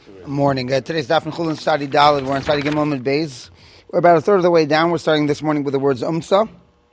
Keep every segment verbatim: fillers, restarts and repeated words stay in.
Morning. Uh, today's Daf and Chulin Sadi Dalid. We're on Sadi Gimel Amud Beis. We're about a third of the way down. We're starting this morning with the words Umsa.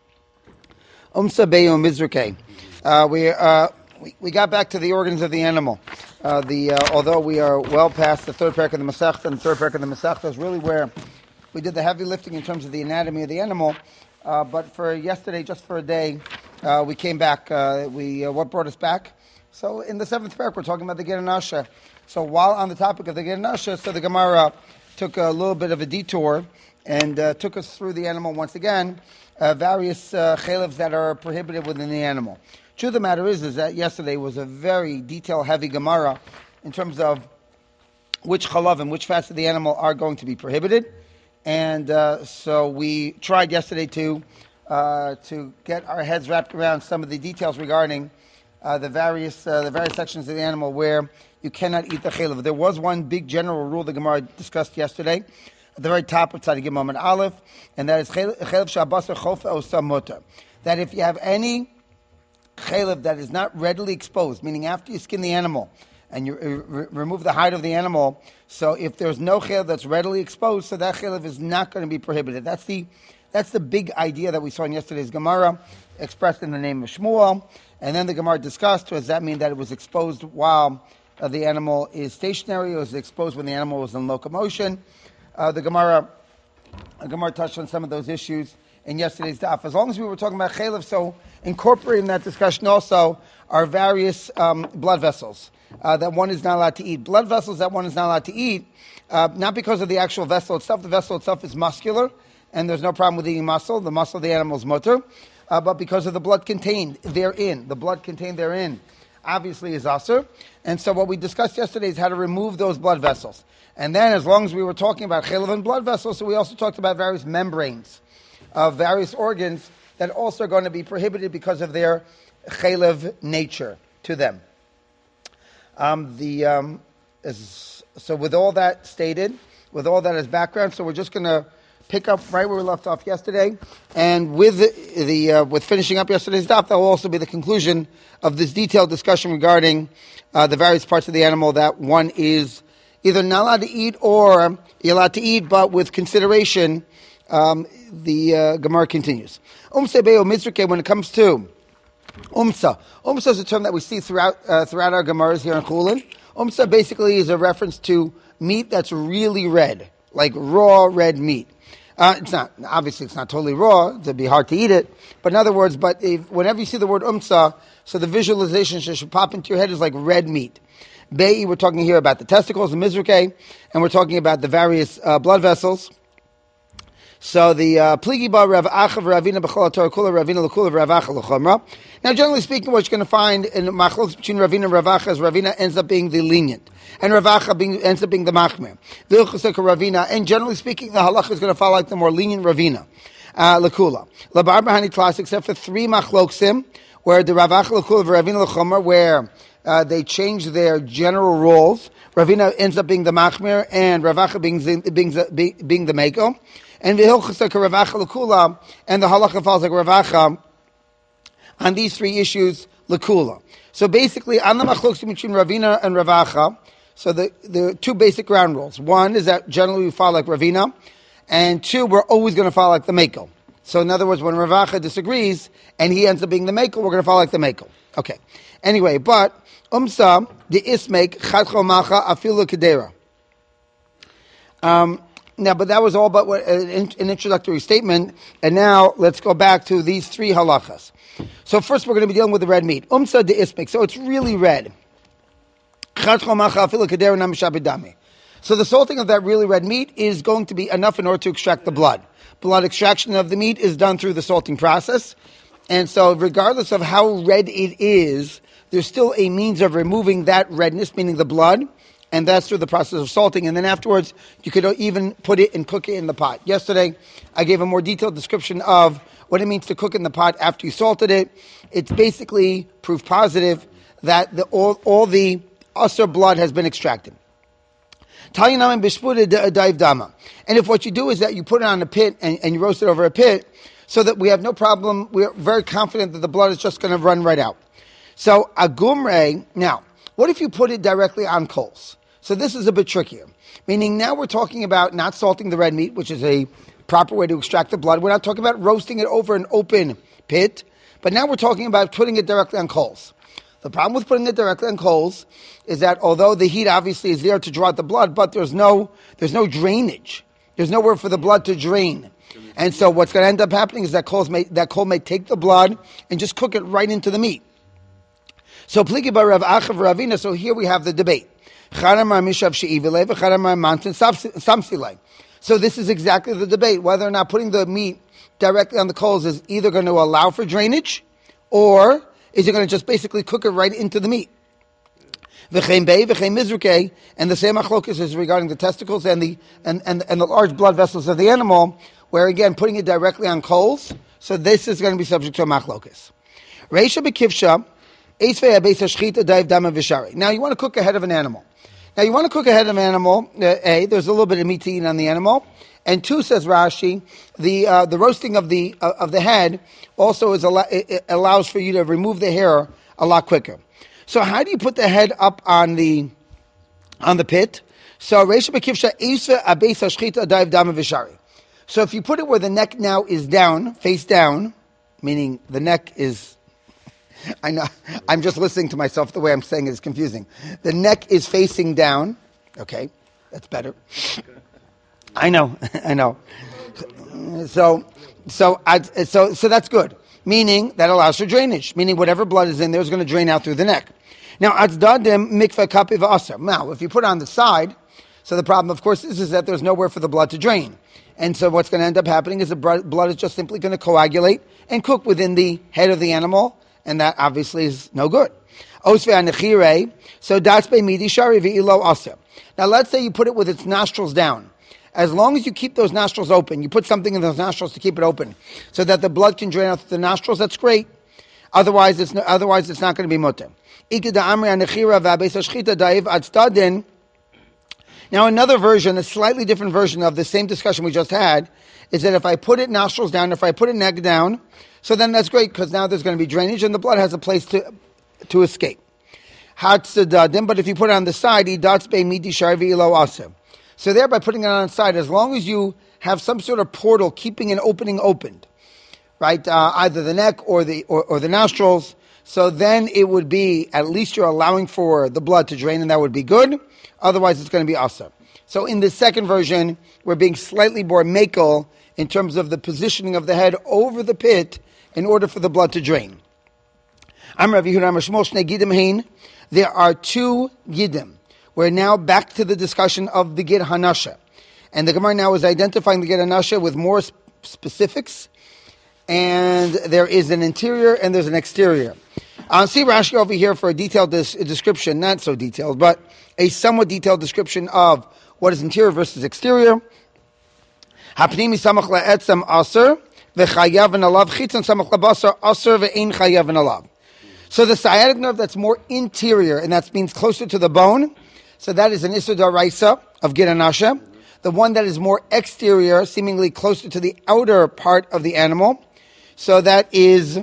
Umsa Beyu Mizrake. Uh, we, uh, we we got back to the organs of the animal. Uh, the uh, although we are well past the third parak of the Masechta, and the third parak of the Masechta is really where we did the heavy lifting in terms of the anatomy of the animal. Uh, but for yesterday, just for a day, uh, we came back. Uh, we uh, what brought us back? So in the seventh parak, we're talking about the Ger Nasha. So while on the topic of the Ger Nasha, so the Gemara took a little bit of a detour and uh, took us through the animal once again, uh, various uh, chalevs that are prohibited within the animal. Truth of the matter is, is that yesterday was a very detail-heavy Gemara in terms of which chalav and which fats of the animal are going to be prohibited. And uh, so we tried yesterday to uh, to get our heads wrapped around some of the details regarding uh, the various uh, the various sections of the animal where you cannot eat the chalav. There was one big general rule the Gemara discussed yesterday at the very top of Tzadik Gimel Amud Aleph, and that is chalav shabasar chof osam mutar. That if you have any chalav that is not readily exposed, meaning after you skin the animal and you re- remove the hide of the animal, so if there's no chalav that's readily exposed, so that chalav is not going to be prohibited. That's the that's the big idea that we saw in yesterday's Gemara, expressed in the name of Shmuel. And then the Gemara discussed, does that mean that it was exposed while uh, the animal is stationary, or was it exposed when the animal was in locomotion? Uh, the Gemara, the Gemara touched on some of those issues in yesterday's daf. As long as we were talking about chalav, so incorporating that discussion also are various um, blood vessels uh, that one is not allowed to eat. Blood vessels that one is not allowed to eat, uh, not because of the actual vessel itself. The vessel itself is muscular, and there's no problem with eating muscle. The muscle of the animal is mutter. Uh, but because of the blood contained therein, the blood contained therein obviously is asur. And so what we discussed yesterday is how to remove those blood vessels. And then as long as we were talking about chalav and blood vessels, so we also talked about various membranes of various organs that also are going to be prohibited because of their chalav nature to them. Um, the um, is, so with all that stated, with all that as background, so we're just going to pick up right where we left off yesterday, and with the, the uh, with finishing up yesterday's daf, that will also be the conclusion of this detailed discussion regarding uh, the various parts of the animal that one is either not allowed to eat or you're allowed to eat, but with consideration. Um, the uh, Gemara continues. Umsa be'o mizrake, when it comes to umsa. Umsa is a term that we see throughout uh, throughout our Gemaras here in Chulin. Umsa basically is a reference to meat that's really red, like raw red meat. Uh, it's not, obviously it's not totally raw, it'd be hard to eat it, but in other words, but if, whenever you see the word umsa, so the visualization should pop into your head is like red meat. Be'i, we're talking here about the testicles, the mizrake, and we're talking about the various uh, blood vessels. So the pligi ba Rav Acha Ravina b'chol Torah kula Ravina l'kula Rav Acha l'chomra. Now, generally speaking, what you're going to find in machlokes between Ravina and Rav Acha is Ravina ends up being the lenient, and Rav Acha being, ends up being the machmir. V'ilchusek Ravina, and generally speaking, the halacha is going to follow like the more lenient Ravina uh, l'kula. Labar b'hani class, except for three machloksim, where the Rav Acha l'kula Ravina l'chomra, where uh, they change their general roles. Ravina ends up being the machmir, and Rav Acha being being being, being the meko. And the Ravacha and the halacha falls like Ravacha on these three issues l'kula. So basically, on the machlokes between Ravina and Ravacha, so the, the two basic ground rules. One is that generally we follow like Ravina, and two, we're always going to follow like the Meko. So in other words, when Ravacha disagrees and he ends up being the Meko, we're going to follow like the Meko. Okay. Anyway, but umsa the ismek chadcho macha afilu kedera. Um. Now, but that was all but what, an, an introductory statement, and now let's go back to these three halachas. So first we're going to be dealing with the red meat. Umsa de ismik, so it's really red. So the salting of that really red meat is going to be enough in order to extract the blood. Blood extraction of the meat is done through the salting process, and so regardless of how red it is, there's still a means of removing that redness, meaning the blood, and that's through the process of salting. And then afterwards, you could even put it and cook it in the pot. Yesterday, I gave a more detailed description of what it means to cook in the pot after you salted it. It's basically proof positive that the, all, all the usur blood has been extracted. And if what you do is that you put it on a pit and, and you roast it over a pit, so that we have no problem, we're very confident that the blood is just going to run right out. So, agumre, now, what if you put it directly on coals? So this is a bit trickier. Meaning now we're talking about not salting the red meat, which is a proper way to extract the blood. We're not talking about roasting it over an open pit, but now we're talking about putting it directly on coals. The problem with putting it directly on coals is that although the heat obviously is there to draw out the blood, but there's no there's no drainage. There's nowhere for the blood to drain. And so what's going to end up happening is that coals may, that coal may take the blood and just cook it right into the meat. So Pligi bar Rav Acha Ravina, so here we have the debate. So this is exactly the debate, whether or not putting the meat directly on the coals is either going to allow for drainage, or is it going to just basically cook it right into the meat? And the same achlokus is regarding the testicles and the and, and, and the large blood vessels of the animal, where again putting it directly on coals. So this is going to be subject to a machlokus. Reisha bekivsha, now you want to cook a head of an animal. Now you want to cook a head of an animal. Uh, a, there's a little bit of meat to eat on the animal, and two, says Rashi, the uh, the roasting of the uh, of the head also is al- it allows for you to remove the hair a lot quicker. So how do you put the head up on the on the pit? So Reisha bekivsha isa abeis hashchita daiv dama v'shari. So if you put it where the neck now is down, face down, meaning the neck is. I know. I'm just listening to myself. The way I'm saying it is confusing. The neck is facing down. Okay, that's better. I know. I know. So, so, I, so, so that's good. Meaning that allows for drainage. Meaning whatever blood is in there is going to drain out through the neck. Now, atzdadim mikveh kapi v'aser. Now, if you put it on the side, so the problem, of course, is, is that there's nowhere for the blood to drain. And so what's going to end up happening is the blood is just simply going to coagulate and cook within the head of the animal. And that obviously is no good. So that's by midi shari v'ilo aser. Now let's say you put it with its nostrils down. As long as you keep those nostrils open, you put something in those nostrils to keep it open, so that the blood can drain out through the nostrils. That's great. Otherwise, it's no, otherwise it's not going to be mutter. Now another version, a slightly different version of the same discussion we just had, is that if I put it nostrils down, if I put it neck down, so then that's great, because now there's going to be drainage and the blood has a place to to escape. But if you put it on the side, so there by putting it on the side, as long as you have some sort of portal keeping an opening opened, right, uh, either the neck or the or, or the nostrils, so then it would be, at least you're allowing for the blood to drain, and that would be good. Otherwise, it's going to be asa. So in the second version, we're being slightly more makel in terms of the positioning of the head over the pit in order for the blood to drain. There are two gidim. We're now back to the discussion of the gid hanasha. And the Gemara now is identifying the gid hanasha with more sp- specifics. And there is an interior and there's an exterior. I'll see Rashi over here for a detailed dis- description, not so detailed, but a somewhat detailed description of what is interior versus exterior. Hapnimi samach la'etzem aser. So the sciatic nerve that's more interior, and that means closer to the bone, so that is an Issur D'Oraisa of Gid Hanasha. The one that is more exterior, seemingly closer to the outer part of the animal, so that is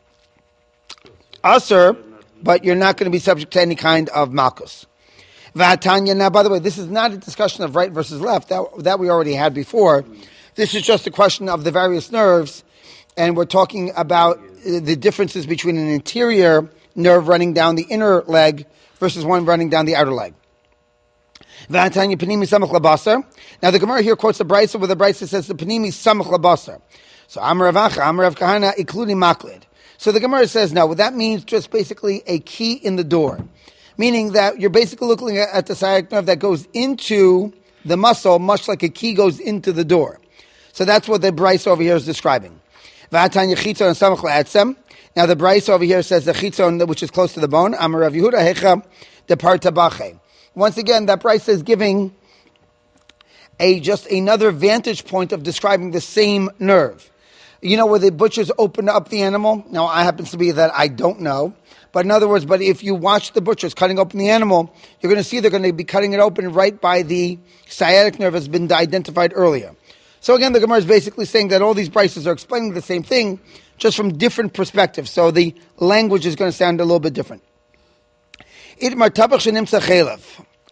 Asur, but you're not going to be subject to any kind of Malkus. V'atanya, now by the way, this is not a discussion of right versus left, that, that we already had before. This is just a question of the various nerves, and we're talking about the differences between an interior nerve running down the inner leg versus one running down the outer leg. Now the Gemara here quotes the Brisa where the Brisa says the Panimi Samach Labasar. So Amar Rav Acha, Amar Rav Kahana, including Maklid. So the Gemara says no, well, that means just basically a key in the door. Meaning that you're basically looking at the sciatic nerve that goes into the muscle, much like a key goes into the door. So that's what the Brisa over here is describing. Now the Brisa over here says the chitzon, which is close to the bone. Amar Rav Yehuda hecha departabache. Once again, that Brisa is giving a just another vantage point of describing the same nerve. You know where the butchers open up the animal? Now, I happens to be that I don't know. But in other words, but if you watch the butchers cutting open the animal, you're going to see they're going to be cutting it open right by the sciatic nerve has been identified earlier. So again, the Gemara is basically saying that all these Brises are explaining the same thing, just from different perspectives. So the language is going to sound a little bit different.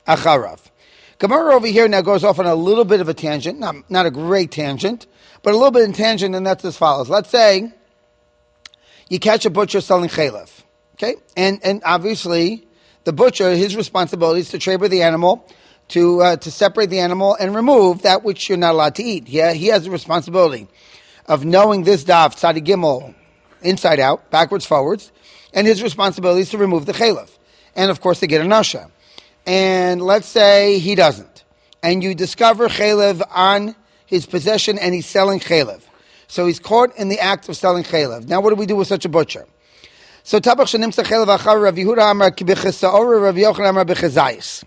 acharav. Gemara over here now goes off on a little bit of a tangent, not, not a great tangent, but a little bit in tangent, and that's as follows. Let's say you catch a butcher selling chaylev, okay? And and obviously, the butcher, his responsibility is to trade the animal, to uh, to separate the animal and remove that which you're not allowed to eat. Yeah, he has the responsibility of knowing this daf, tzadi gimel, inside out, backwards, forwards, and his responsibility is to remove the chaylev. And of course, to get a nasha. And let's say he doesn't. And you discover chaylev on his possession and he's selling chaylev. So he's caught in the act of selling chaylev. Now what do we do with such a butcher? So tabach shenimsa chaylev achar Rav Yehuda amar kibechesaor Rav Yochanan amar bechezayis.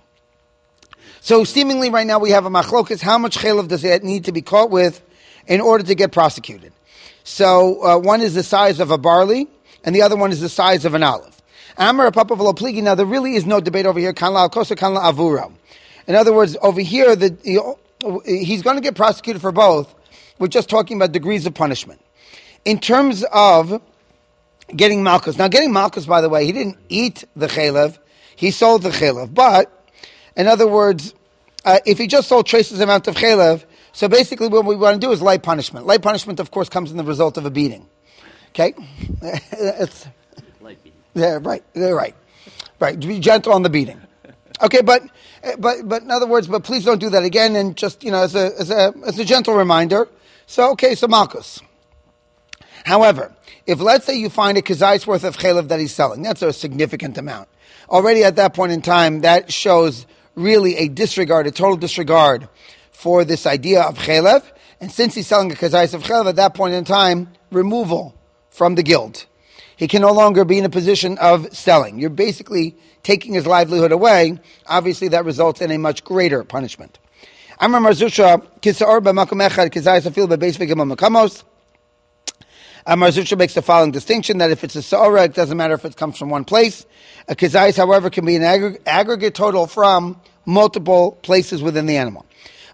So seemingly right now we have a machlokas. How much chaylev does it need to be caught with in order to get prosecuted? So uh, one is the size of a barley and the other one is the size of an olive. Amar papa v'lo pligi. Now there really is no debate over here. Kan la alkosa, kan la avura. In other words, over here the, he's going to get prosecuted for both. We're just talking about degrees of punishment. In terms of getting malchus. Now getting malchus, by the way, he didn't eat the chaylev. He sold the chaylev. But, in other words, uh, if he just sold traces amount of chaylev, so basically what we want to do is light punishment. Light punishment, of course, comes in the result of a beating. Okay? it's, light beating. Yeah, right. They're right. Right. To be gentle on the beating. Okay, but but but in other words, but please don't do that again. And just you know, as a as a as a gentle reminder. So okay, so malchus. However, if let's say you find a kazai's worth of chaylev that he's selling, that's a significant amount. Already at that point in time, that shows really a disregard, a total disregard for this idea of chaylev. And since he's selling a kazai's of chaylev, at that point in time, removal from the guild. He can no longer be in a position of selling. You're basically taking his livelihood away. Obviously, that results in a much greater punishment. Amar Marzusha, Kisaor b'makom echad, kizayis afil b'beis v'gimel makamos. Amar Marzusha makes the following distinction, that if it's a sa'ora, it doesn't matter if it comes from one place. A kizayis, however, can be an aggregate, aggregate total from multiple places within the animal.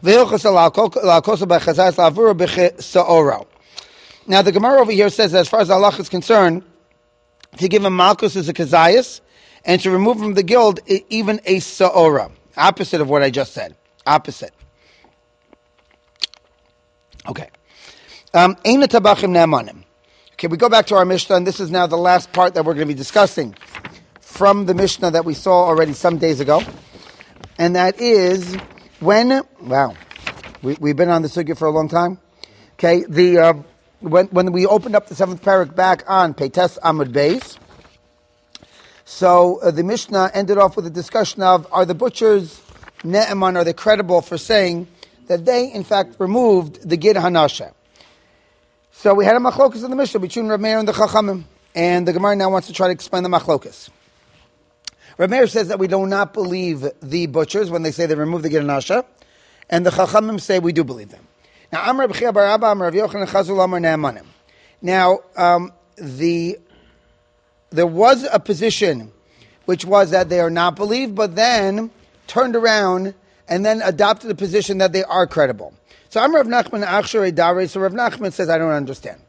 Now, the Gemara over here says that as far as Allah is concerned, to give him malchus is a kazayas, and to remove from the guild even a sa'ora. Opposite of what I just said. Opposite. Okay. Um, Eina tabachim ne'amanim. Okay, we go back to our Mishnah, and this is now the last part that we're going to be discussing from the Mishnah that we saw already some days ago. And that is when, wow, we, we've been on the sugya for a long time. Okay, the... Uh, When when we opened up the seventh parak back on Peites Amud Beis, so uh, the Mishnah ended off with a discussion of, are the butchers ne'eman, are they credible for saying that they in fact removed the gid hanasha? So we had a machlokas in the Mishnah between Rav Meir and the Chachamim, and the Gemara now wants to try to explain the machlokas. Rav Meir says that we do not believe the butchers when they say they removed the gid hanasha, and the Chachamim say we do believe them. Now, Amar B'chia Bar Abba, Amar Rav Yochanan Chazul Amar Ne'amanim. Now, um, the there was a position which was that they are not believed, but then turned around and then adopted a position that they are credible. So Amar Rav Nachman Achsharei Darei. So Rav Nachman says, I don't understand.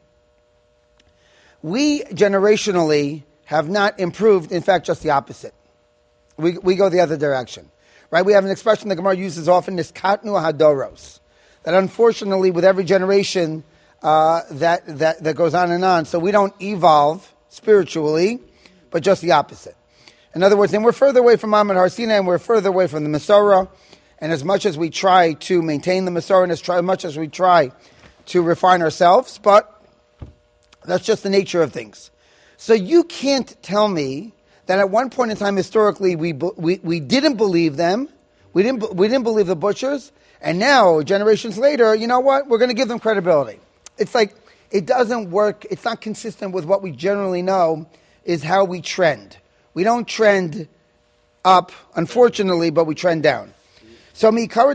We generationally have not improved. In fact, just the opposite. We we go the other direction, right? We have an expression the Gemara uses often: "Niskatnu hadoros." That unfortunately, with every generation, uh, that, that, that goes on and on. So we don't evolve spiritually, but just the opposite. In other words, and we're further away from Ma'amad Har Sinai, and we're further away from the Masorah. And as much as we try to maintain the Masorah, and as try, much as we try to refine ourselves, but that's just the nature of things. So you can't tell me that at one point in time, historically, we we, we didn't believe them. We didn't we didn't believe the butchers. And now, generations later, you know what? We're going to give them credibility. It's like, it doesn't work. It's not consistent with what we generally know is how we trend. We don't trend up, unfortunately, but we trend down. So,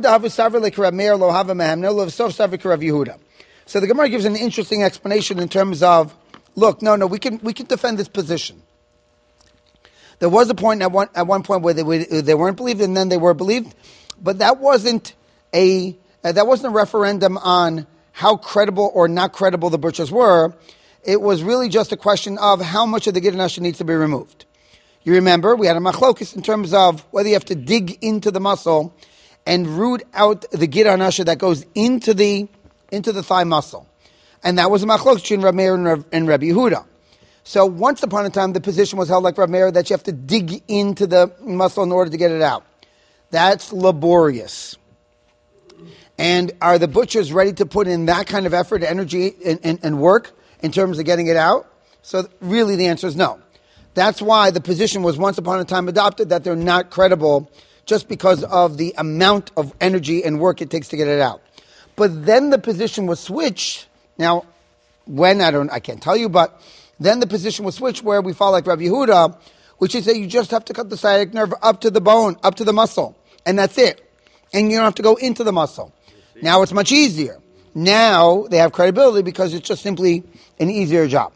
so the Gemara gives an interesting explanation in terms of, look, no, no, we can we can defend this position. There was a point at one at one point where they were, they weren't believed, and then they were believed, but that wasn't a uh, that wasn't a referendum on how credible or not credible the butchers were. It was really just a question of how much of the gid hanasha needs to be removed. You remember, we had a machlokes in terms of whether you have to dig into the muscle and root out the gid anasha that goes into the into the thigh muscle. And that was a machlokes between Rav Meir and Rav, and Rabbi Yehuda. So once upon a time, the position was held like Rav Meir that you have to dig into the muscle in order to get it out. That's laborious. And are the butchers ready to put in that kind of effort, energy, and, and, and work in terms of getting it out? So really the answer is no. That's why the position was once upon a time adopted that they're not credible just because of the amount of energy and work it takes to get it out. But then the position was switched. Now, when, I don't, I can't tell you, but then the position was switched where we follow like Rabbi Yehuda, which is that you just have to cut the sciatic nerve up to the bone, up to the muscle, and that's it. And you don't have to go into the muscle. Now it's much easier. Now they have credibility because it's just simply an easier job.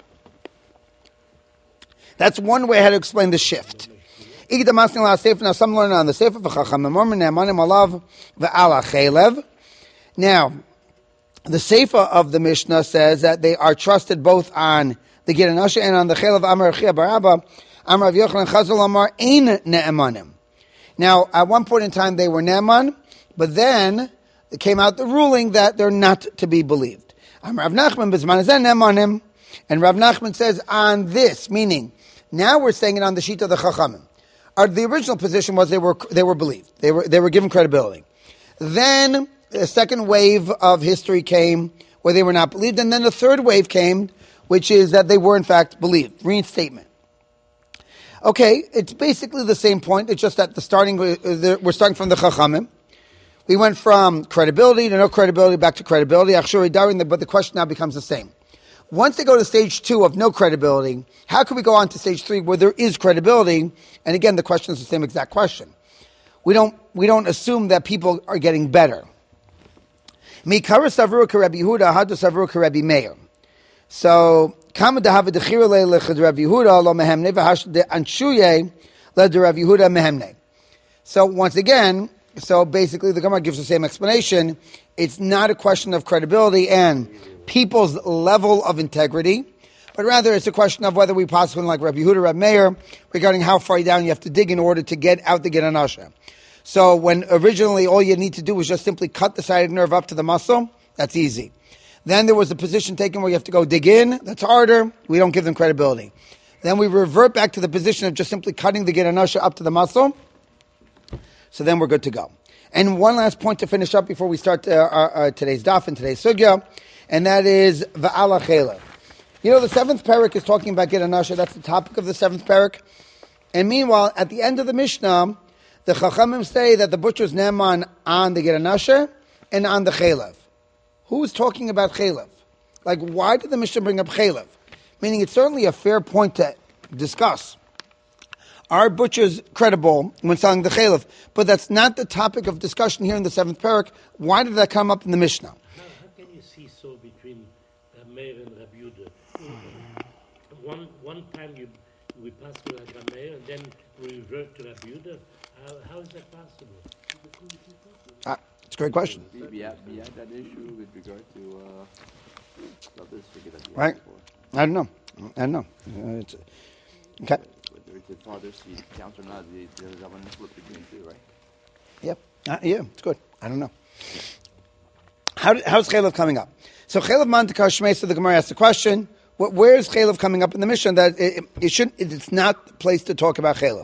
That's one way how to explain the shift. Now some learn on the Sefer. Now, the Sefer of the Mishnah says that they are trusted both on the Gid Anasha and on the Chelev Amar Chia Barabba, Amar Rav Yochanan Chazal Amar Ein Ne'emanim. Now, at one point in time they were Ne'eman, but then it came out the ruling that they're not to be believed. Amar Rav Nachman B'zman Hazeh Ne'emanim, and Rav Nachman says on this, meaning now we're saying it on the sheet of the Chachamim. Our, the original position was they were they were believed, they were they were given credibility. Then a second wave of history came where they were not believed, and then the third wave came, which is that they were in fact believed. Reinstatement. Okay, it's basically the same point. It's just that the starting we're starting from the Chachamim. We went from credibility to no credibility back to credibility. But the question now becomes the same. Once they go to stage two of no credibility, how can we go on to stage three where there is credibility? And again, the question is the same exact question. We don't we don't assume that people are getting better. Mikara savru Rabbi Yehuda, hadu savru Rabbi Meir. So, kama dehava dechira lechad Rabbi Yehuda lo mehemne v'hash de anshuye led Rabbi Yehuda mehemne. So once again, so basically the Gemara gives the same explanation. It's not a question of credibility and people's level of integrity, but rather it's a question of whether we possibly like Rabbi Yehuda, Rabbi Meir, regarding how far down you have to dig in order to get out the Gid Anasha. So when originally all you need to do was just simply cut the sciatic nerve up to the muscle, that's easy. Then there was a position taken where you have to go dig in, that's harder, we don't give them credibility. Then we revert back to the position of just simply cutting the Gid Anasha up to the muscle, so then we're good to go. And one last point to finish up before we start uh, our, uh, today's daf and today's sugya, and that is Va'ala Chelev. You know, the seventh parak is talking about Gid Anasha, that's the topic of the seventh parak. And meanwhile, at the end of the Mishnah, the Chachamim say that the butcher's ne'eman on the Gid Anasha and on the Chelev. Who is talking about Chelev? Like, why did the Mishnah bring up Chelev? Meaning, it's certainly a fair point to discuss. Are butchers credible when selling the Chelev? But that's not the topic of discussion here in the seventh parak. Why did that come up in the Mishnah? How, how can you see so between Rabbi Meir and Rabbi Yehuda? One one time you we pass to Rabbi Meir and then we revert to Rabbi Yehuda. How, how is that possible? Ah, it's a great question. We had, we had that issue with regard to uh, others figure that we Right. had before. I don't know. I don't know. Uh, it's, okay. Whether it's the father's seed counts or not, the- there's that one split between the two, right? Yep. Uh, yeah, it's good. I don't know. How did, how's Chelev coming up? So Chelev Mantikar Shmei, so the Gemara asks the question, wh- where is Chelev coming up in the Mishnah? That it, it should it's not the place to talk about Chelev.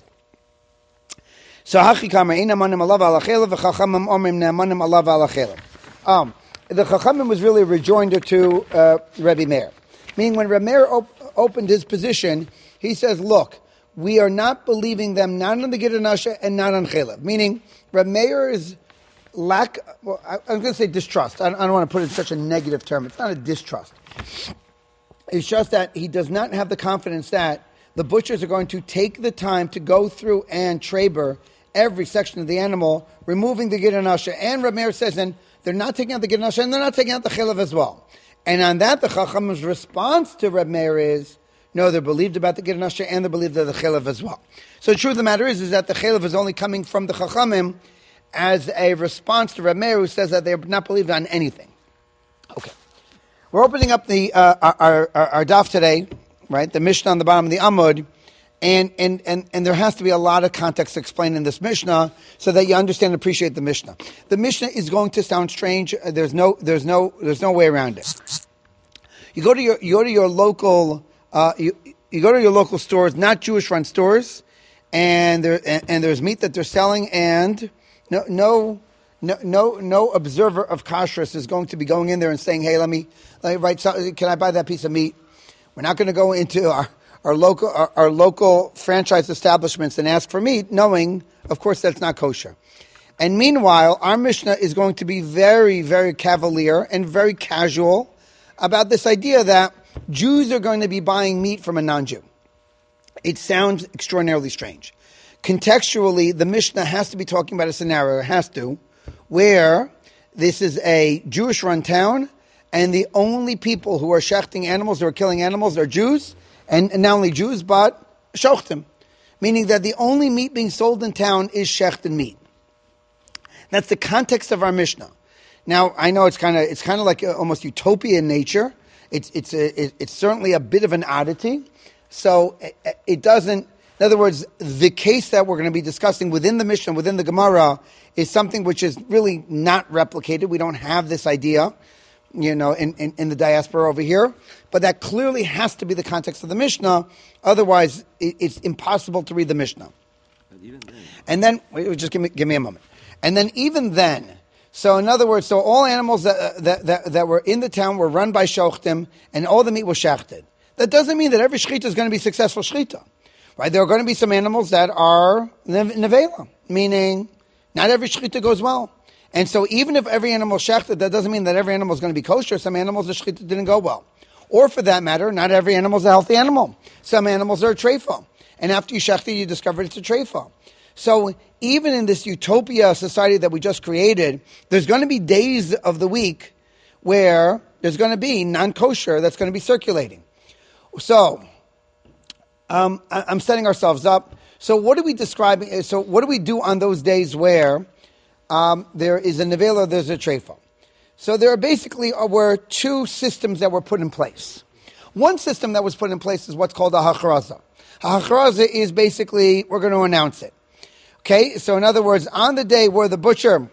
So Hachi Kamar Eina Manim Alav Ala Chelev v'Chachamim Omrim Ne'emanim Alav Ala Chelev. Um, the Chachamim was really a rejoinder to uh, Rabbi Meir. Meaning when Rabbi Meir op- opened his position, he says, look, we are not believing them not on the Gid Anasha and not on Chelev. Meaning, Rabbi Meir is lack, well, I, I'm going to say distrust. I don't, I don't want to put it in such a negative term. It's not a distrust. It's just that he does not have the confidence that the butchers are going to take the time to go through and traber every section of the animal, removing the Gid Anasha. And Rabbi Meir says, and they're not taking out the Gid Anasha and they're not taking out the Chelev as well. And on that, the Chacham's response to Rabbi Meir is, no, they're believed about the Gid Anasha and they're believed of the Chelev as well. So the truth of the matter is, is that the Chelev is only coming from the Chachamim as a response to Rabbi Meir, who says that they're not believed on anything. Okay. We're opening up the uh, our, our, our daf today, right? The Mishnah on the bottom of the Amud, And, and, and, and there has to be a lot of context explained in this Mishnah so that you understand and appreciate the Mishnah. The Mishnah is going to sound strange. There's no, there's no, there's no way around it. You go to your, you go to your local, uh, you, you go to your local stores, not Jewish run stores, and there, and, and there's meat that they're selling, and no, no, no, no, no observer of kashrus is going to be going in there and saying, "Hey, let me, let me write. Some, can I buy that piece of meat?" We're not going to go into our our local our, our local franchise establishments and ask for meat, knowing, of course, that's not kosher. And meanwhile, our Mishnah is going to be very, very cavalier and very casual about this idea that Jews are going to be buying meat from a non-Jew. It sounds extraordinarily strange. Contextually, the Mishnah has to be talking about a scenario, it has to, where this is a Jewish-run town, and the only people who are shechting animals, who are killing animals, are Jews, and, and not only Jews, but shochtim, meaning that the only meat being sold in town is shechted meat. That's the context of our Mishnah. Now, I know it's kind of it's kind of like almost utopia in nature. It's it's a, it's certainly a bit of an oddity. So it, it doesn't. In other words, the case that we're going to be discussing within the Mishnah, within the Gemara, is something which is really not replicated. We don't have this idea, you know, in, in, in the diaspora over here. But that clearly has to be the context of the Mishnah. Otherwise, it, it's impossible to read the Mishnah. But even then, and then, wait, just give me give me a moment. And then even then. So in other words, so all animals that, that that that were in the town were run by shochtim, and all the meat was shechted. That doesn't mean that every shechita is going to be successful shechita, right? There are going to be some animals that are nevela, meaning not every shechita goes well. And so even if every animal is shechted, that doesn't mean that every animal is going to be kosher. Some animals the shechita didn't go well, or for that matter, not every animal is a healthy animal. Some animals are a treifa, and after you shechted, you discover it's a treifa. So even in this utopia society that we just created, there's going to be days of the week where there's going to be non-kosher that's going to be circulating. So um, I'm setting ourselves up. So what are we describing? So what do we do on those days where um, there is a nevela, there's a treifa? So there are basically uh, were two systems that were put in place. One system that was put in place is what's called a hachraza. A hachraza is basically, we're going to announce it. Okay, so in other words, on the day where the butcher,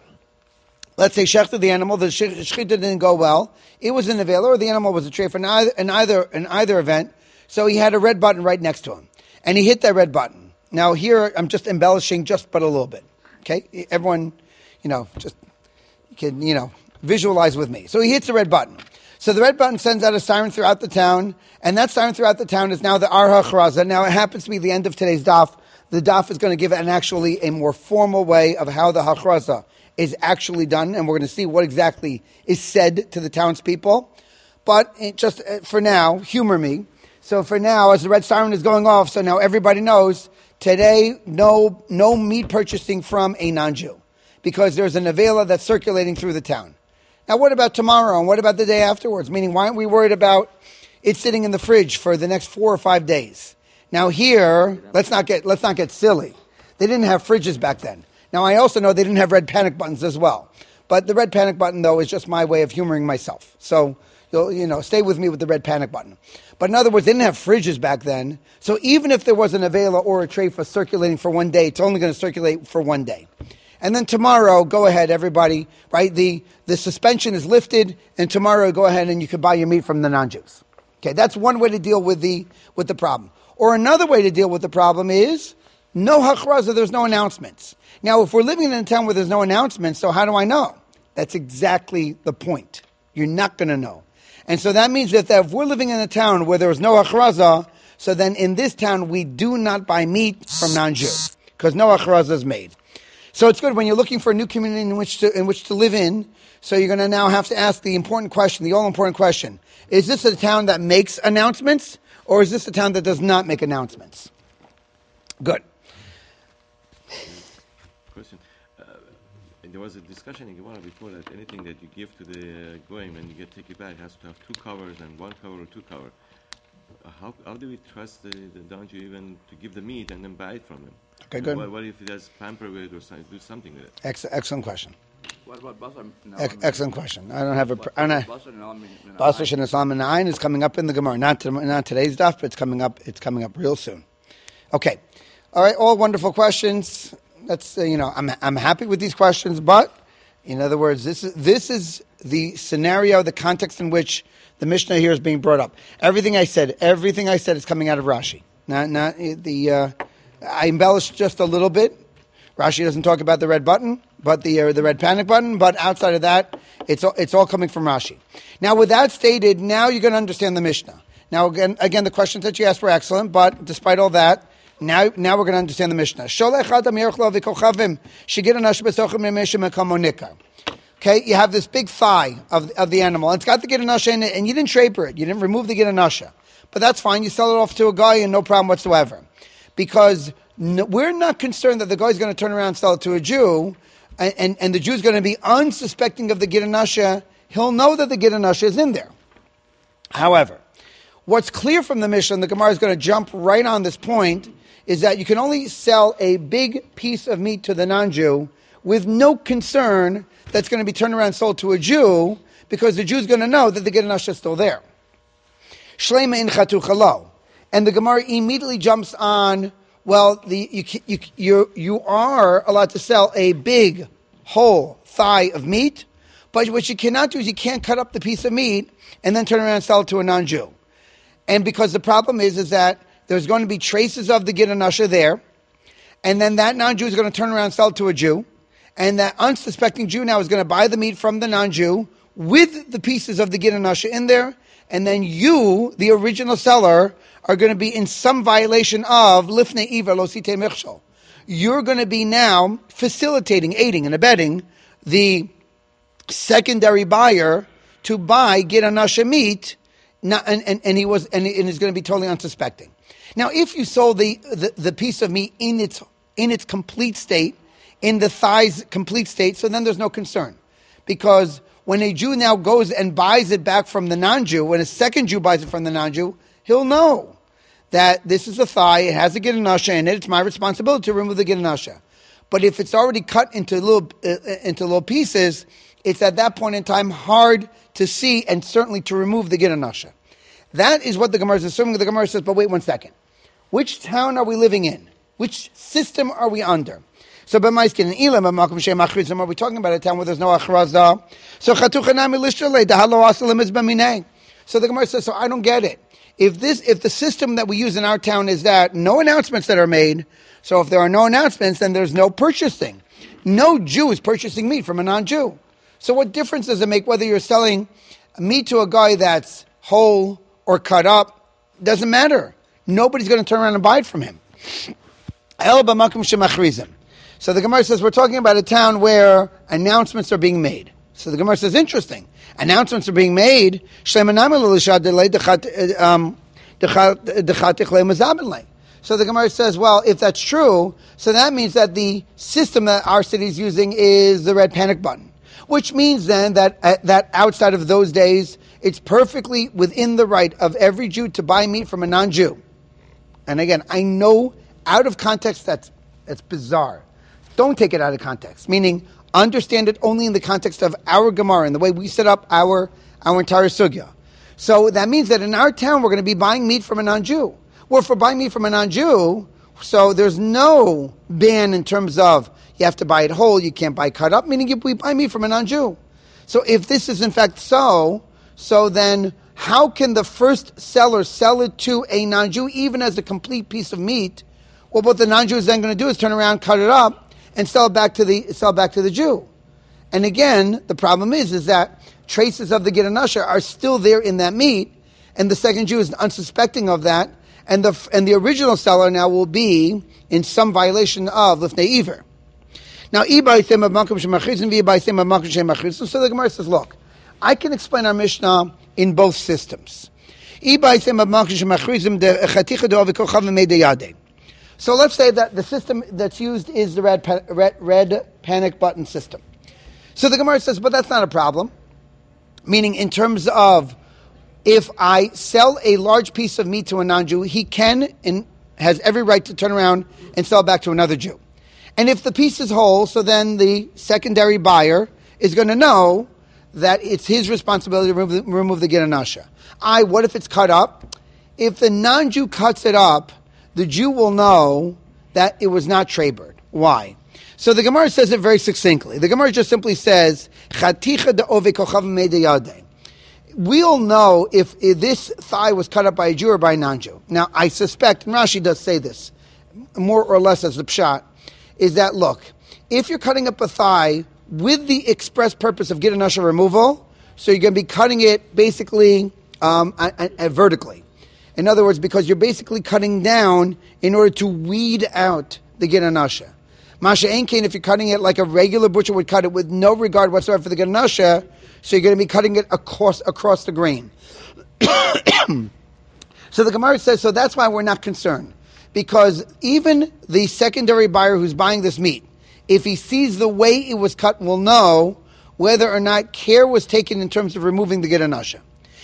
let's say, shechted the animal, the shechita didn't go well, it was in the nevela, or the animal was a treifa in either, in either in either event, so he had a red button right next to him. And he hit that red button. Now here, I'm just embellishing just but a little bit. Okay, everyone, you know, just can, you know, visualize with me. So he hits the red button. So the red button sends out a siren throughout the town, and that siren throughout the town is now the Ar HaCharaza. Now it happens to be the end of today's daf. The daf is going to give an actually a more formal way of how the hachraza is actually done, and we're going to see what exactly is said to the townspeople. But it just for now, humor me. So for now, as the red siren is going off, so now everybody knows today no no meat purchasing from a non-Jew because there's a nevela that's circulating through the town. Now, what about tomorrow, and what about the day afterwards? Meaning, why aren't we worried about it sitting in the fridge for the next four or five days? Now here, let's not get let's not get silly. They didn't have fridges back then. Now I also know they didn't have red panic buttons as well. But the red panic button, though, is just my way of humoring myself. So you'll you know stay with me with the red panic button. But in other words, they didn't have fridges back then. So even if there was an avela or a treifa circulating for one day, it's only going to circulate for one day. And then tomorrow, go ahead, everybody. Right, the the suspension is lifted, and tomorrow go ahead and you can buy your meat from the non-Jews. Okay, that's one way to deal with the with the problem. Or another way to deal with the problem is no hachraza, there's no announcements. Now, if we're living in a town where there's no announcements, so how do I know? That's exactly the point. You're not going to know. And so that means that if we're living in a town where there's no hachraza, so then in this town we do not buy meat from non-Jew because no hachraza is made. So it's good when you're looking for a new community in which to in which to live in. So you're going to now have to ask the important question, the all-important question. Is this a town that makes announcements? Or is this a town that does not make announcements? Good. Question. Uh, there was a discussion in Gemara before that anything that you give to the uh, goyim and you get take it back has to have two covers and one cover or two cover. Uh, how how do we trust the, the don't you even to give the meat and then buy it from him? Okay, good. What, what if he does pamper with it or something, do something with it? Ex- excellent question. What about basar? No, Ex- I mean, excellent question. I don't have a. Pr- I don't. basar no, I mean, no, Basar Shenasam and Nine is coming up in the Gemara. Not to, not today's daf, but it's coming up. It's coming up real soon. Okay. All right, all wonderful questions. That's, uh, you know, I'm I'm happy with these questions, but in other words, this is this is the scenario, the context in which the Mishnah here is being brought up. Everything I said, everything I said is coming out of Rashi. Not not the uh, I embellished just a little bit. Rashi doesn't talk about the red button, but the uh, the red panic button. But outside of that, it's all, it's all coming from Rashi. Now, with that stated, now you're going to understand the Mishnah. Now, again, again, the questions that you asked were excellent, but despite all that, now now we're going to understand the Mishnah. Okay, you have this big thigh of of the animal, and it's got the Gidanasha in it, and you didn't shaper it, you didn't remove the Gidanasha, but that's fine. You sell it off to a guy, and no problem whatsoever, because no, we're not concerned that the guy's going to turn around and sell it to a Jew, and, and, and the Jew's going to be unsuspecting of the Gidanasha. He'll know that the Gidanasha is in there. However, what's clear from the Mishnah, and the Gemara is going to jump right on this point, is that you can only sell a big piece of meat to the non-Jew with no concern that's going to be turned around and sold to a Jew, because the Jew's going to know that the Gidanasha is still there. Shleima in chatu chalo. And the Gemara immediately jumps on, well, the, you, you, you, you are allowed to sell a big whole thigh of meat, but what you cannot do is you can't cut up the piece of meat and then turn around and sell it to a non-Jew. And because the problem is, is that there's going to be traces of the Gidanasha there, and then that non-Jew is going to turn around and sell it to a Jew, and that unsuspecting Jew now is going to buy the meat from the non-Jew with the pieces of the Gidanasha in there, and then you, the original seller, are going to be in some violation of Lifnei Iver Lo Sitei Michshol. You're going to be now facilitating, aiding, and abetting the secondary buyer to buy Gidanasha meat, not, and, and, and he was and, and is going to be totally unsuspecting. Now, if you sold the, the, the piece of meat in its in its complete state, in the thigh's complete state, so then there's no concern, because when a Jew now goes and buys it back from the non-Jew, when a second Jew buys it from the non-Jew, he'll know that this is a thigh, it has a Gidanasha in it, it's my responsibility to remove the Gidanasha. But if it's already cut into little uh, into little pieces, it's at that point in time hard to see and certainly to remove the Gidanasha. That is what the Gemara is assuming. The Gemara says, but wait one second. Which town are we living in? Which system are we under? So, b'maiskin in Elam, b'makom shem achrizim, are we talking about a town where there's no achraza? So, chatuchanami lishalei, dahalo asalim is b'minei. So the Gemara says, so I don't get it. If this, if the system that we use in our town is that no announcements that are made, so if there are no announcements, then there's no purchasing. No Jew is purchasing meat from a non-Jew. So what difference does it make whether you're selling meat to a guy that's whole or cut up? Doesn't matter. Nobody's going to turn around and buy it from him. So the Gemara says, we're talking about a town where announcements are being made. So the Gemara says, interesting. Announcements are being made. So the Gemara says, well, if that's true, so that means that the system that our city is using is the red panic button. Which means then that uh, that outside of those days, it's perfectly within the right of every Jew to buy meat from a non-Jew. And again, I know out of context that's that's bizarre. Don't take it out of context. Meaning, understand it only in the context of our Gemara and the way we set up our our entire sugya. So that means that in our town we're going to be buying meat from a non-Jew. Well, if we're buying meat from a non-Jew, so there's no ban in terms of you have to buy it whole, you can't buy cut up, meaning we buy meat from a non-Jew. So if this is in fact so, so then how can the first seller sell it to a non-Jew even as a complete piece of meat? Well, what the non-Jew is then going to do is turn around, cut it up, and sell it back to the sell it back to the Jew. And again, the problem is, is that traces of the Gidanasha are still there in that meat, and the second Jew is unsuspecting of that, and the and the original seller now will be in some violation of Lifnei Iver. Now, so the Gemara says, look, I can explain our Mishnah in both systems. So let's say that the system that's used is the red, red, red panic button system. So the Gemara says, but that's not a problem. Meaning in terms of if I sell a large piece of meat to a non-Jew, he can and has every right to turn around and sell it back to another Jew. And if the piece is whole, so then the secondary buyer is going to know that it's his responsibility to remove the, remove the Gidanasha. I, what if it's cut up? If the non-Jew cuts it up, the Jew will know that it was not Treibert. Why? So the Gemara says it very succinctly. The Gemara just simply says, Chaticha de ove kochav meide yadeh. We'll know if, if this thigh was cut up by a Jew or by a non-Jew. Now, I suspect, and Rashi does say this, more or less as the pshat, is that, look, if you're cutting up a thigh with the express purpose of get anasha removal, so you're going to be cutting it basically um, a, a, a vertically. In other words, because you're basically cutting down in order to weed out the get anasha. Masha ein kain, if you're cutting it like a regular butcher would cut it with no regard whatsoever for the get anasha, so you're going to be cutting it across across the grain. So the Gemara says, so that's why we're not concerned. Because even the secondary buyer who's buying this meat, if he sees the way it was cut, will know whether or not care was taken in terms of removing the get anasha.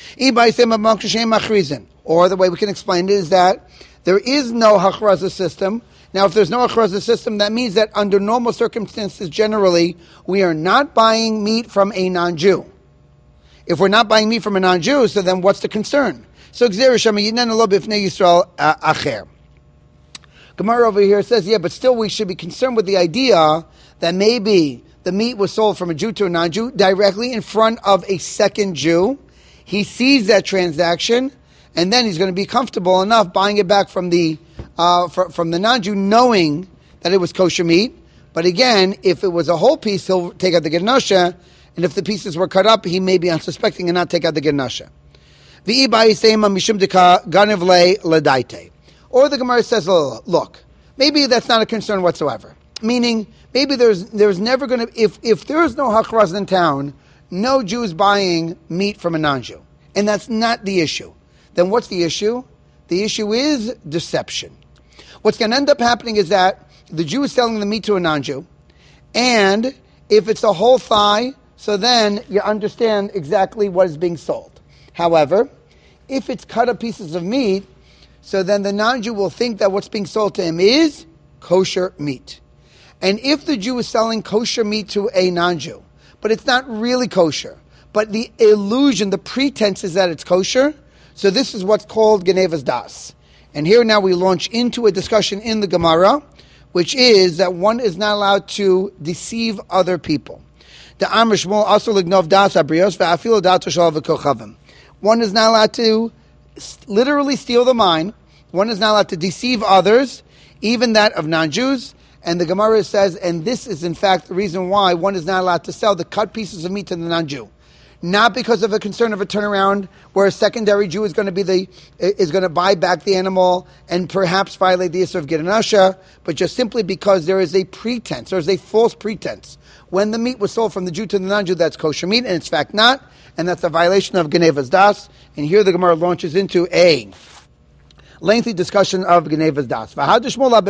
Or the way we can explain it is that there is no hachraza system. Now, if there's no hachraza system, that means that under normal circumstances, generally, we are not buying meat from a non-Jew. If we're not buying meat from a non-Jew, so then what's the concern? So, Yisrael acher. Gemara over here says, yeah, but still we should be concerned with the idea that maybe the meat was sold from a Jew to a non-Jew directly in front of a second Jew. He sees that transaction, and then he's going to be comfortable enough buying it back from the uh, fr- from the non-Jew, knowing that it was kosher meat. But again, if it was a whole piece, he'll take out the get anasha, and if the pieces were cut up, he may be unsuspecting and not take out the get anasha. Or the Gemara says, look, maybe that's not a concern whatsoever. Meaning, maybe there's there's never going to, if, if there is no hachraz in town, no Jew is buying meat from a non-Jew. And that's not the issue. Then what's the issue? The issue is deception. What's going to end up happening is that the Jew is selling the meat to a non-Jew, and if it's a whole thigh, so then you understand exactly what is being sold. However, if it's cut up pieces of meat, so then the non-Jew will think that what's being sold to him is kosher meat. And if the Jew is selling kosher meat to a non-Jew, but it's not really kosher, but the illusion, the pretense is that it's kosher, so this is what's called Genevas Das. And here now we launch into a discussion in the Gemara, which is that one is not allowed to deceive other people. The Amr Shmuel also lignov das abrios ve'afilo dato shal v'kochavim. One is not allowed to literally steal the mind. One is not allowed to deceive others, even that of non-Jews. And the Gemara says, and this is in fact the reason why one is not allowed to sell the cut pieces of meat to the non-Jew. Not because of a concern of a turnaround where a secondary Jew is going to be the is going to buy back the animal and perhaps violate the issue of get anasha, but just simply because there is a pretense, there is a false pretense. When the meat was sold from the Jew to the non-Jew, that's kosher meat, and it's in fact not, and that's a violation of Genevas Das. And here the Gemara launches into a lengthy discussion of Genevas Das. Now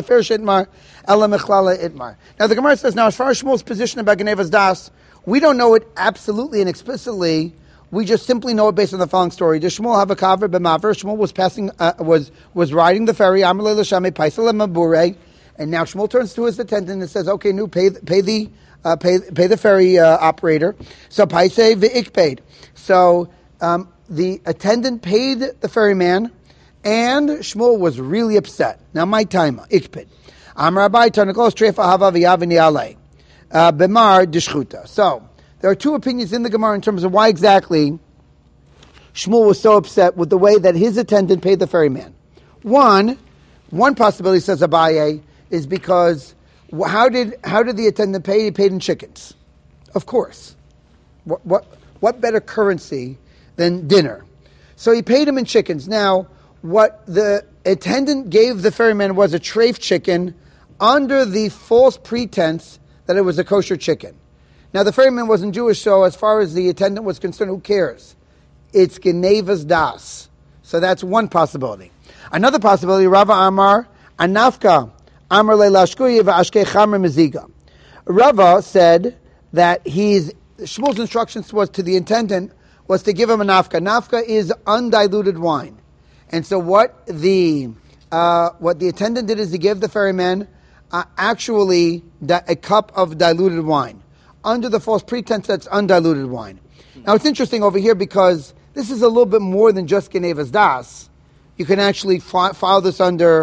the Gemara says, now as far as Shmuel's position about Genevas Das, we don't know it absolutely and explicitly. We just simply know it based on the following story. Shmuel Havakaver b'Maver. Shmuel was passing, uh, was was riding the ferry. Amalei l'shamei paisel mabure, and now Shmuel turns to his attendant and says, "Okay, nu pay pay the uh, pay pay the ferry uh, operator." So paisei v'ik paid. So um, the attendant paid the ferryman, and Shmuel was really upset. Now my time ik paid. Amar Abai Tarnakos Treifa Hava v'Yavini Alei. Uh, Bemar Dishchuta. So, there are two opinions in the Gemara in terms of why exactly Shmuel was so upset with the way that his attendant paid the ferryman. One, one possibility, says Abaye, is because how did how did the attendant pay? He paid in chickens. Of course. What what what better currency than dinner? So he paid him in chickens. Now, what the attendant gave the ferryman was a treif chicken under the false pretense that it was a kosher chicken. Now the ferryman wasn't Jewish, so as far as the attendant was concerned, who cares? It's Genevas Das. So that's one possibility. Another possibility, Rava Amar, Anafka, Amar le'lashkuye v'ashke chamr meziga. Rava said that he's, Shmuel's instructions was to the attendant was to give him a nafka. Nafka is undiluted wine. And so what the uh, what the attendant did is he gave the ferryman Uh, actually di- a cup of diluted wine, under the false pretense that's undiluted wine. Now it's interesting over here because this is a little bit more than just Genevas Das. You can actually fi- file this under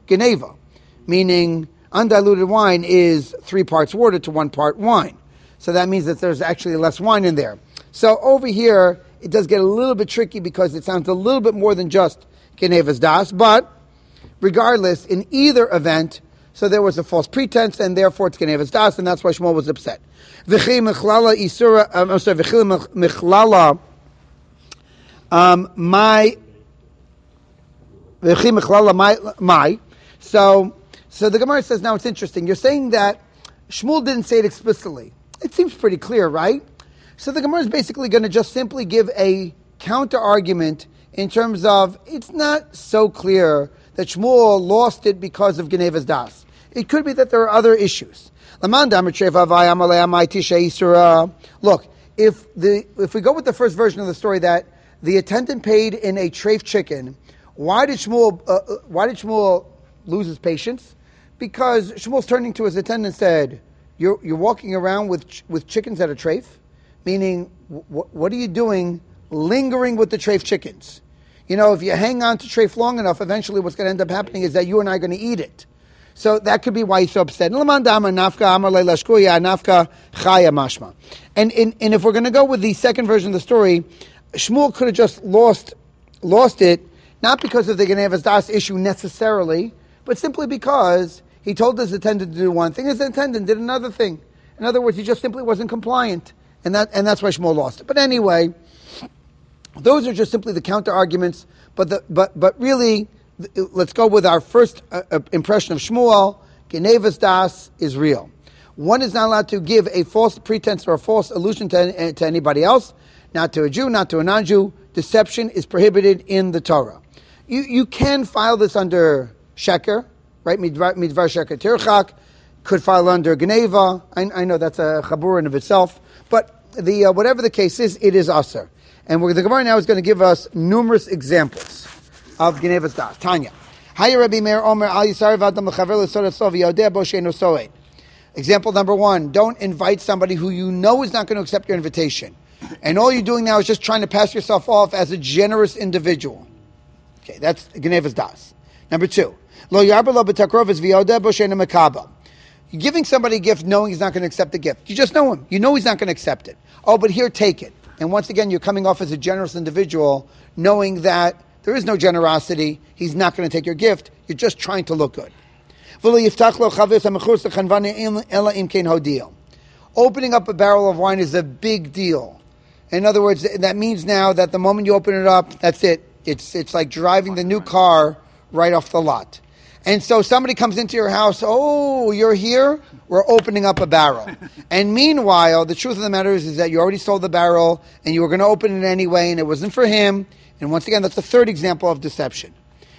Geneva, meaning undiluted wine is three parts water to one part wine. So that means that there's actually less wine in there. So over here, it does get a little bit tricky because it sounds a little bit more than just Genevas Das, but regardless, in either event, so there was a false pretense, and therefore it's Genevas Das, and that's why Shmuel was upset. V'chi mechlala isura, um, I'm sorry, v'chi mechlala, um, my, v'chi mechlala my, my. So, so the Gemara says, now it's interesting. You're saying that Shmuel didn't say it explicitly. It seems pretty clear, right? So the Gemara is basically going to just simply give a counter argument in terms of it's not so clear that Shmuel lost it because of Genevas Das. It could be that there are other issues. Look, if the if we go with the first version of the story that the attendant paid in a treif chicken, why did Shmuel uh, why did Shmuel lose his patience? Because Shmuel's turning to his attendant and said, "You're you're walking around with with chickens at a treif." Meaning, w- what are you doing lingering with the treif chickens? You know, if you hang on to treif long enough, eventually what's going to end up happening is that you and I are going to eat it. So that could be why he's so upset. And, and, and if we're going to go with the second version of the story, Shmuel could have just lost lost it, not because of the Genevas Das issue necessarily, but simply because he told his attendant to do one thing, his attendant did another thing. In other words, he just simply wasn't compliant. And that and that's why Shmuel lost it. But anyway, those are just simply the counter arguments. But the, but but really, let's go with our first uh, impression of Shmuel. Genevas Das is real. One is not allowed to give a false pretense or a false allusion to, to anybody else, not to a Jew, not to a non-Jew. Deception is prohibited in the Torah. You you can file this under Sheker, right? Midvar, midvar Sheker Tirchak. Could file under Geneva. I, I know that's a chabur in of itself. But the uh, whatever the case is, it is aser. And we're, the Gemara now is going to give us numerous examples of Genevas Das. Tanya. Example number one, don't invite somebody who you know is not going to accept your invitation. And all you're doing now is just trying to pass yourself off as a generous individual. Okay, that's Genevas Das. Number two, Lo Yarbalo B'Takrovis V'Yodeh Bo She'eino Mekabel. You're giving somebody a gift knowing he's not going to accept the gift. You just know him. You know he's not going to accept it. Oh, but here, take it. And once again, you're coming off as a generous individual, knowing that there is no generosity. He's not going to take your gift. You're just trying to look good. Opening up a barrel of wine is a big deal. In other words, that means now that the moment you open it up, that's it. It's it's like driving the new car right off the lot. And so somebody comes into your house, oh, you're here? We're opening up a barrel. And meanwhile, the truth of the matter is, is that you already sold the barrel and you were going to open it anyway and it wasn't for him. And once again, that's the third example of deception.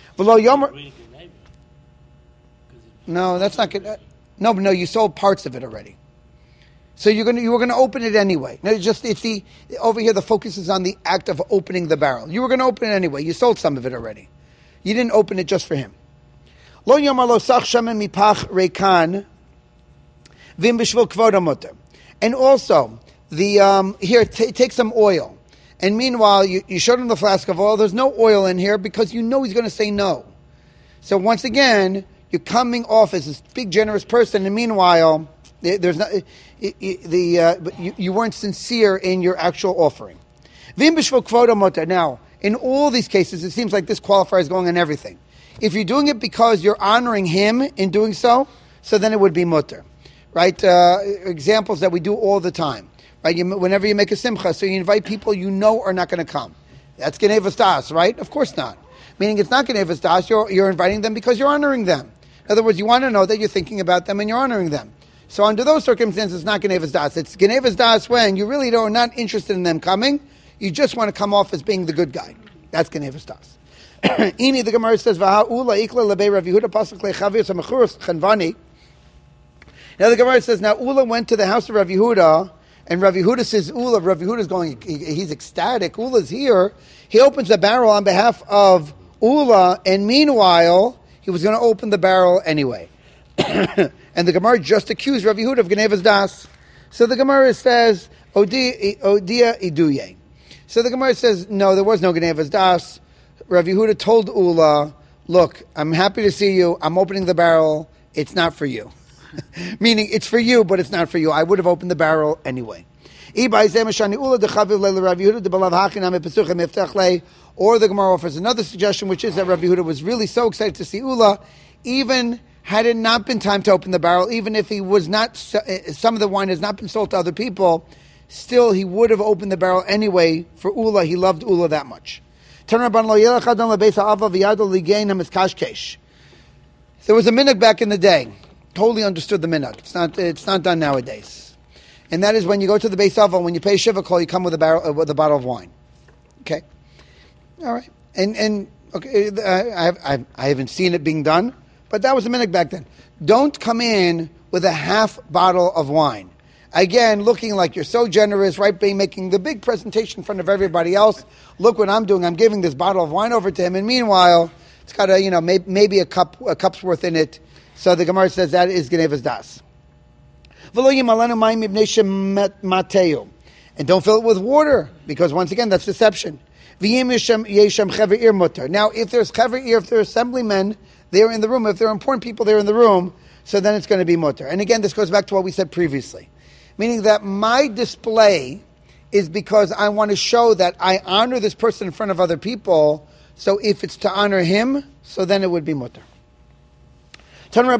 No, that's not good. No, but no, you sold parts of it already. So you're going to, you were going to open it anyway. No, it's just, it's the, over here the focus is on the act of opening the barrel. You were going to open it anyway. You sold some of it already. You didn't open it just for him. Lo yomar lo sach shemen mipach rekan vim b'shvil kvoda muter. And also, the um, here, t- take some oil. And meanwhile, you, you showed him the flask of oil. There's no oil in here because you know he's going to say no. So once again, you're coming off as this big, generous person. And meanwhile, there's not, the uh, you, you weren't sincere in your actual offering. Vim b'shvil kvoda muter. Now, in all these cases, it seems like this qualifier is going on everything. If you're doing it because you're honoring him in doing so, so then it would be mutter, right? Uh, examples that we do all the time, right? You, whenever you make a simcha, so you invite people you know are not going to come. That's Genevas Das, right? Of course not. Meaning it's not Genevas Das, you're, you're inviting them because you're honoring them. In other words, you want to know that you're thinking about them and you're honoring them. So under those circumstances, it's not Genevas Das. It's Genevas Das when you really don't, are not interested in them coming. You just want to come off as being the good guy. That's Genevas Das. Ini, the Gemara says, V'ha'ula ikla lebei Rav Yehuda pasuk le'chavir samachurus chanvani. Now the Gemara says, now Ula went to the house of Rav Yehuda, and Rav Yehuda says, Ula, Rav Yehuda is going, he, he's ecstatic, Ula's here. He opens the barrel on behalf of Ula, and meanwhile, he was going to open the barrel anyway. And the Gemara just accused Rav Yehuda of Genevas Das. So the Gemara says, Odia iduye. So the Gemara says, no, there was no Genevas Das. Rav Yehuda told Ula, look, I'm happy to see you. I'm opening the barrel. It's not for you. Meaning, it's for you, but it's not for you. I would have opened the barrel anyway. Or the Gemara offers another suggestion, which is that Rav Yehuda was really so excited to see Ula, even had it not been time to open the barrel, even if he was not, some of the wine has not been sold to other people, still he would have opened the barrel anyway for Ula. He loved Ula that much. There was a minhag back in the day. Totally understood the minhag. It's not. It's not done nowadays. And that is when you go to the Beis Hava, when you pay shiva kol, you come with a barrel uh, with a bottle of wine. Okay, all right. And and okay, I have, I I haven't seen it being done, but that was a minhag back then. Don't come in with a half bottle of wine. Again, looking like you're so generous, right? Being making the big presentation in front of everybody else. Look what I'm doing. I'm giving this bottle of wine over to him, and meanwhile, it's got a you know may, maybe a cup a cup's worth in it. So the Gemara says that is Genevas Das. And don't fill it with water, because once again, that's deception. Now, if there's chaver ir, if there are assemblymen, they're in the room. If there are important people, they're in the room. So then it's going to be mutter. And again, this goes back to what we said previously. Meaning that my display is because I want to show that I honor this person in front of other people. So if it's to honor him, so then it would be mutter. You selling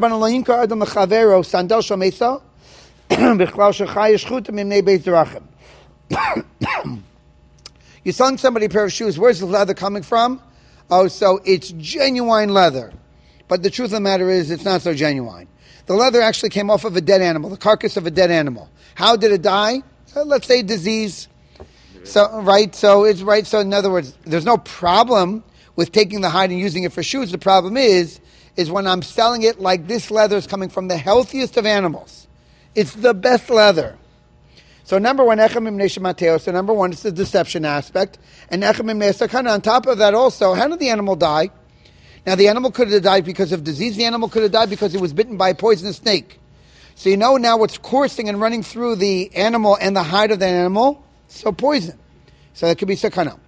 somebody a pair of shoes. Where's the leather coming from? Oh, so it's genuine leather. But the truth of the matter is, it's not so genuine. The leather actually came off of a dead animal, the carcass of a dead animal. How did it die? Uh, let's say disease. So, right, so it's right. So in other words, there's no problem with taking the hide and using it for shoes. The problem is, is when I'm selling it like this leather is coming from the healthiest of animals. It's the best leather. So number one, Echem Imnei Shemateo. So number one, it's the deception aspect. And Echem Imnei Sakana. On top of that also, how did the animal die? Now the animal could have died because of disease. The animal could have died because it was bitten by a poisonous snake. So you know now what's coursing and running through the animal and the hide of the animal? So poison. So that could be Sakana.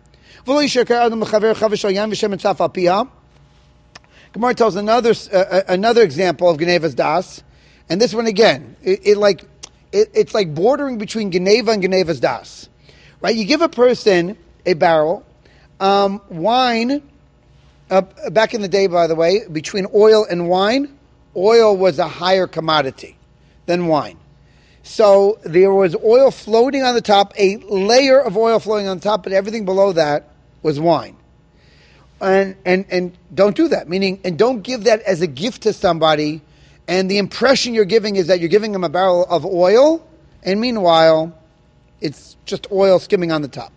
Gemara tells another uh, another example of Genevas Das, and this one again, it, it like it, it's like bordering between Geneva and Genevas Das, right? You give a person a barrel, um, wine. Uh, back in the day, by the way, between oil and wine, oil was a higher commodity than wine. So there was oil floating on the top, a layer of oil floating on top, but everything below that was wine. And, and and don't do that. Meaning, and don't give that as a gift to somebody. And the impression you're giving is that you're giving them a barrel of oil, and meanwhile, it's just oil skimming on the top.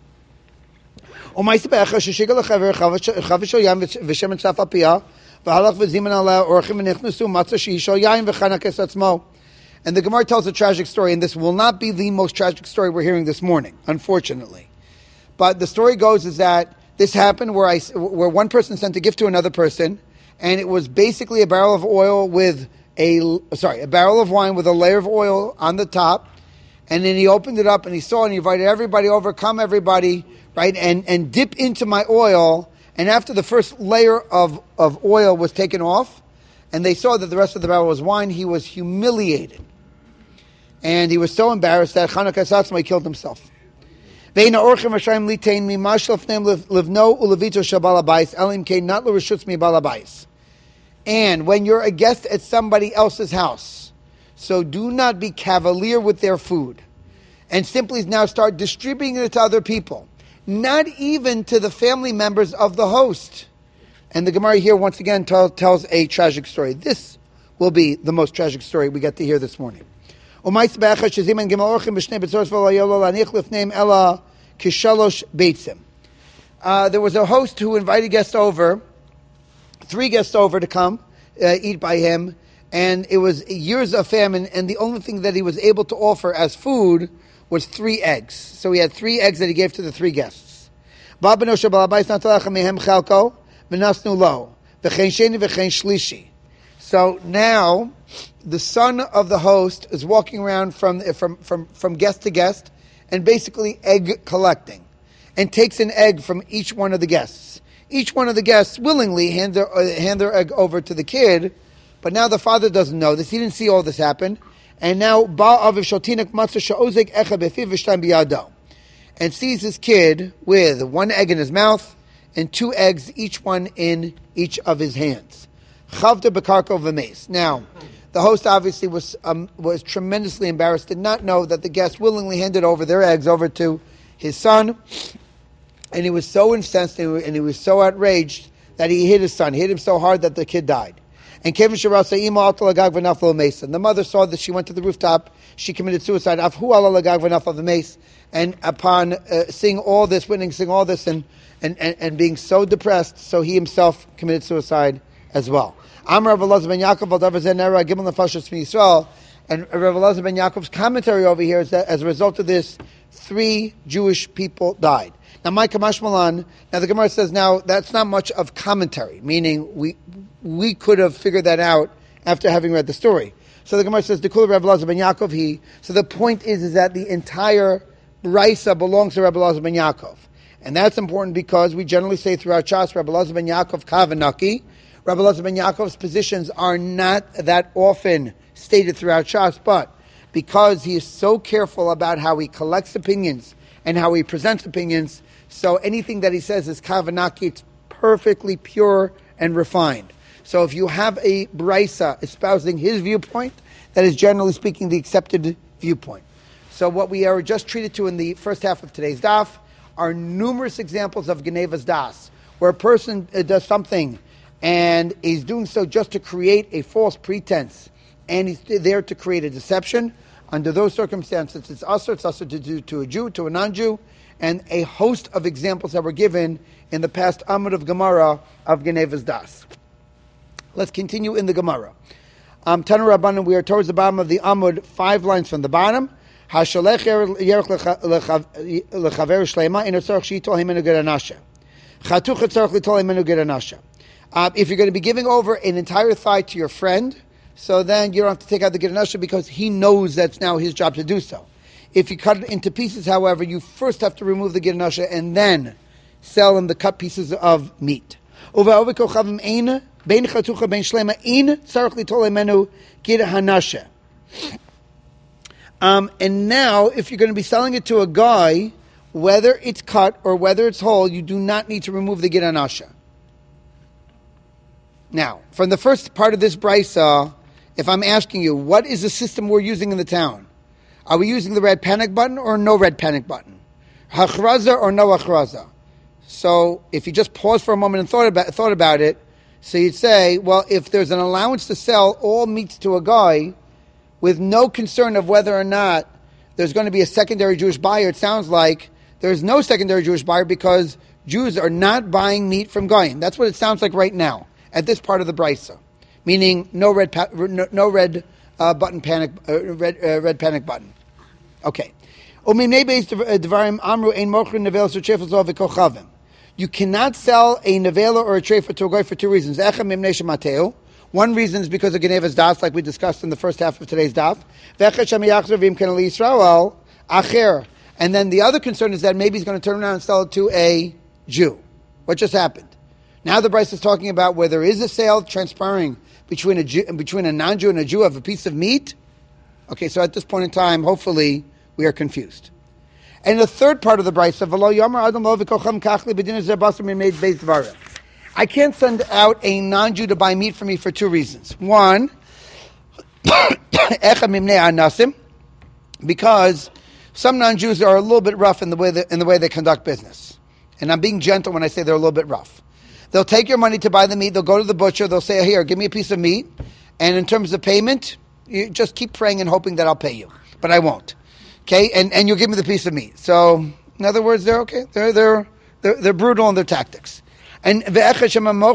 And the Gemara tells a tragic story, and this will not be the most tragic story we're hearing this morning, unfortunately. But the story goes is that this happened where I, where one person sent a gift to another person, and it was basically a barrel of oil with a, sorry, a barrel of wine with a layer of oil on the top, and then he opened it up and he saw and he invited everybody over, come everybody, right, and, and dip into my oil, and after the first layer of, of oil was taken off, and they saw that the rest of the barrel was wine, he was humiliated. And he was so embarrassed that Chanukah Satzma killed himself. And when you're a guest at somebody else's house, so do not be cavalier with their food, and simply now start distributing it to other people, not even to the family members of the host. And the Gemara here once again tell, tells a tragic story. This will be the most tragic story we get to hear this morning. Uh, there was a host who invited guests over, three guests over to come uh, eat by him, and it was years of famine, and the only thing that he was able to offer as food was three eggs. So he had three eggs that he gave to the three guests. So now, the son of the host is walking around from, from, from, from guest to guest and basically egg collecting, and takes an egg from each one of the guests. each one of the guests willingly hand their, uh, hand their egg over to the kid, but now the father doesn't know this. He didn't see all this happen. And now, and sees his kid with one egg in his mouth and two eggs, each one in each of his hands. Chavta bekarko v'meis. Now, the host obviously was um, was tremendously embarrassed, did not know that the guest willingly handed over their eggs over to his son, and he was so incensed and he was so outraged that he hit his son. He hit him so hard that the kid died. And Kevin Sharasa Ima Altalagag v'naflo mason. The mother saw that she went to the rooftop. She committed suicide. Afhu alalagag v'naflo v'mace. And upon uh, seeing all this, witnessing all this, and, and, and, and being so depressed, so he himself committed suicide as well. Amar Rav Elazar ben Yaakov al davar zeh nera gimel nefashos miYisrael. And Rav Elazar ben Yaakov's commentary over here is that as a result of this, three Jewish people died. Now, my Kamash Malan, now the Gemara says now that's not much of commentary, meaning we we could have figured that out after having read the story. So the Gemara says, Dekula Rabbi Elazar ben Yaakov he. So the point is, is that the entire Brisa belongs to Rabbi Elazar ben Yaakov. And that's important because we generally say throughout Shas, Rabbi Elazar ben Yaakov Kavanaki. Rabbi Elazar ben Yaakov's positions are not that often stated throughout Shas, but because he is so careful about how he collects opinions and how he presents opinions, so anything that he says is kavanaki, it's perfectly pure and refined. So if you have a brisa espousing his viewpoint, that is generally speaking the accepted viewpoint. So what we are just treated to in the first half of today's daf are numerous examples of Genevas Das, where a person does something and is doing so just to create a false pretense, and he's there to create a deception. Under those circumstances, it's usher, it's usher to do to a Jew, to a non-Jew, and a host of examples that were given in the past Amud of Gemara of Genevas Das. Let's continue in the Gemara. Um, Tanu Rabbanan, we are towards the bottom of the Amud, five lines from the bottom. Hashalech yerech lechaver shlema in tzarich shitol himenu geranasha. Chatuch tzarich litol himenu geranasha. If you're going to be giving over an entire thigh to your friend, so then you don't have to take out the geranasha because he knows that's now his job to do so. If you cut it into pieces, however, you first have to remove the geranasha and then sell him the cut pieces of meat. Um, and now, if you're going to be selling it to a guy, whether it's cut or whether it's whole, you do not need to remove the geranasha. Now, from the first part of this brisa, if I'm asking you, what is the system we're using in the town? Are we using the red panic button or no red panic button? Hachraza or no hachraza? So, if you just pause for a moment and thought about, thought about it, so you'd say, well, if there's an allowance to sell all meats to a guy with no concern of whether or not there's going to be a secondary Jewish buyer, it sounds like there's no secondary Jewish buyer because Jews are not buying meat from Goyim. That's what it sounds like right now at this part of the brisa, meaning no red pa- no, no red uh, button panic uh, red uh, red panic button. Okay. You cannot sell a nevela or a treifa to a guy for two reasons. One reason is because of Genevas Das, like we discussed in the first half of today's daf. And then the other concern is that maybe he's going to turn around and sell it to a Jew. What just happened? Now the Bryce is talking about where there is a sale transpiring between a Jew, between a non-Jew and a Jew of a piece of meat. Okay, so at this point in time, hopefully we are confused. And the third part of the Bryce, I can't send out a non-Jew to buy meat for me for two reasons. One, because some non-Jews are a little bit rough in the way that, in the way they conduct business. And I'm being gentle when I say they're a little bit rough. They'll take your money to buy the meat, they'll go to the butcher, they'll say, here, give me a piece of meat, and in terms of payment, you just keep praying and hoping that I'll pay you. But I won't. Okay, and, and you'll give me the piece of meat. So, in other words, they're okay. They're they're they're, they're brutal in their tactics. And and then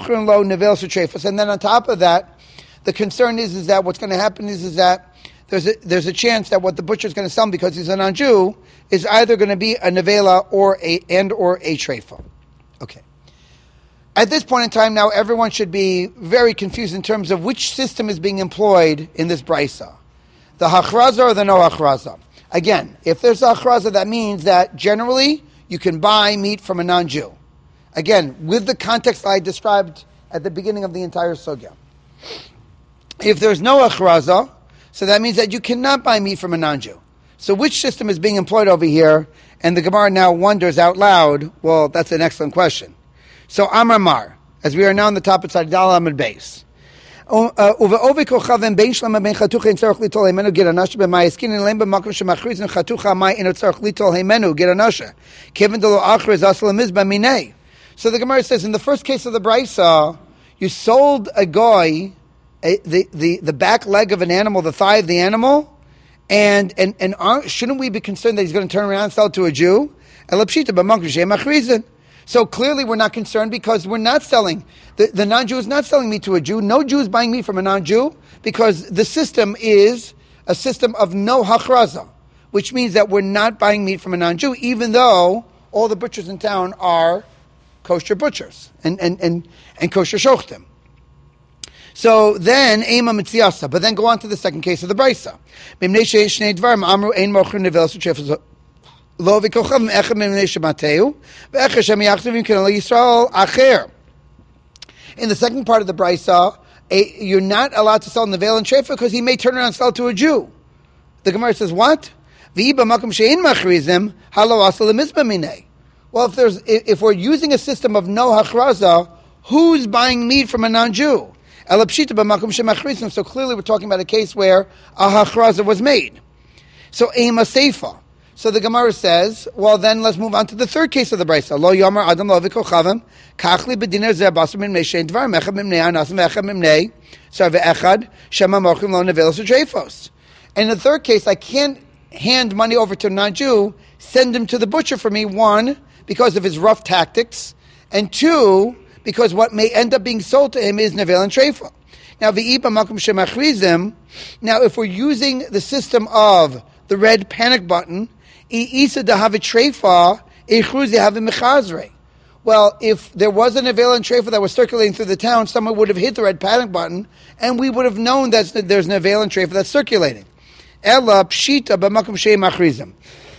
on top of that, the concern is is that what's going to happen is is that there's a there's a chance that what the butcher's going to sell him because he's a non-Jew is either going to be a nevela or a and or a treifa. Okay. At this point in time, now everyone should be very confused in terms of which system is being employed in this brisa, the hachraza or the no hachraza. Again, if there's a hachraza, that means that generally you can buy meat from a non-Jew. Again, with the context I described at the beginning of the entire sugya. If there's no achraza, so that means that you cannot buy meat from a non-Jew. So which system is being employed over here? And the Gemara now wonders out loud, well, that's an excellent question. So Amar Mar, as we are now on the top of Tzad Dal Amud Beis. ובעובי כוכב בין שלמה בין חתוכה אין צורך ליטול הימנו גר אנשה במאי הסכין אלהם במקום שמכריז אין חתוכה מאי אינו צורך ליטול הימנו גר אנשה כיוון דלא אחרז אסל המזבח מיני. So the Gemara says, in the first case of the Brisa, you sold a guy a, the, the, the back leg of an animal, the thigh of the animal, and and and aren't, shouldn't we be concerned that he's going to turn around and sell it to a Jew? So clearly we're not concerned because we're not selling, the, the non-Jew is not selling meat to a Jew. No Jew is buying meat from a non-Jew because the system is a system of no hachraza, which means that we're not buying meat from a non-Jew, even though all the butchers in town are kosher butchers and, and, and, and kosher shochtim. So then, Ema Mitziasa, but then go on to the second case of the Brisa. In the second part of the Brisa, a, you're not allowed to sell Nevel and Trefa because he may turn around and sell to a Jew. The Gemara says, what? Well, if there's if we're using a system of no hachraza, who's buying meat from a non-Jew? So clearly we're talking about a case where a hachraza was made. So Ema Seifa. So the Gemara says, well then let's move on to the third case of the Brisa. Lo yomar adam lo v'kochavim kachli b'diner zeh basar mimnei shein dvar mechad mimnei anasim v'echad mimnei so ve'echad shema mochim lo nevelos u'dreifos. In the third case, I can't hand money over to a non-Jew, send him to the butcher for me, one, because of his rough tactics, and two, because what may end up being sold to him is nevel and treifa. Now, v'ipa makom shemachrizim. Now, if we're using the system of the red panic button, i'isa dahavi treifa, ichruzi havi mechazre. Well, if there was a nevel and treifa that was circulating through the town, someone would have hit the red panic button, and we would have known that there's nevel and treifa that's circulating. Ella pshita b'makom shemachrizim.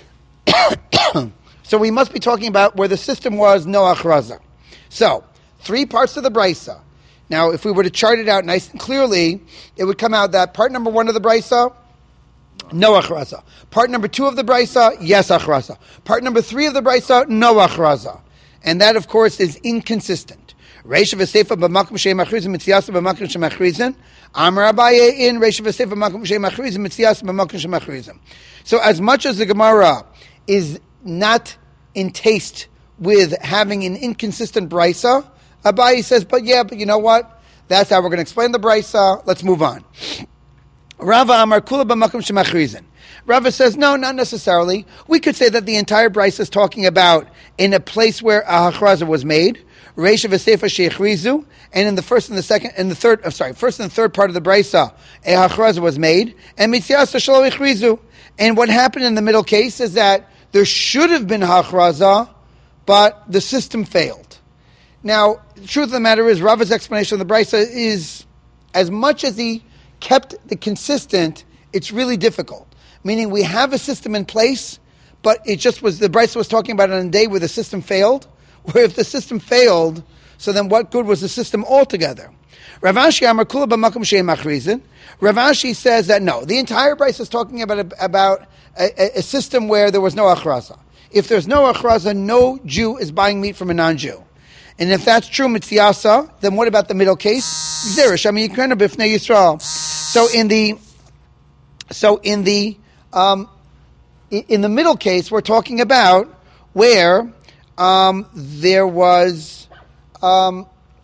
So we must be talking about where the system was no achraza. So, three parts of the Brisa. Now, if we were to chart it out nice and clearly, it would come out that part number one of the Brisa, no achraza. Part number two of the Brisa, yes achraza. Part number three of the Brisa, no achraza. And that, of course, is inconsistent. Reisha v'seifa b'makom she'machrizin mitziyasa b'makom she'machrizin. Amar Abaye in Reisha v'seifa b'makom she'machrizin mitziyasa b'makom she'machrizin. So as much as the Gemara is not in taste with having an inconsistent Brisa, Abaye says, but yeah, but you know what? That's how we're going to explain the Brisa. Let's move on. Rava Amar Kula b'makom shemachrizin. Rava says, no, not necessarily. We could say that the entire Brisa is talking about in a place where a hachraza was made, Reisha v'seifa sheichrizu, and in the first and the second and the third, I'm sorry, first and the third part of the Brisa, a hachraza was made, and mitziyasa shelo ichrizu. And what happened in the middle case is that there should have been hachraza, but the system failed. Now, the truth of the matter is, Rava's explanation of the Brisa is, as much as he kept the consistent, it's really difficult. Meaning, we have a system in place, but it just was, the Brisa was talking about it on a day where the system failed, where if the system failed, so then what good was the system altogether? Rav Ashi Amar Kula b'makom she'en machrizin. Rav Ashi says that no, the entire Brisa is talking about a, about a, a system where there was no achraza. If there's no achraza, no Jew is buying meat from a non-Jew. And if that's true, mitziyasa, then what about the middle case? Zerish, I mean, b'fnei Yisrael. So in the, so in the, um, in the middle case, we're talking about where um, there was um,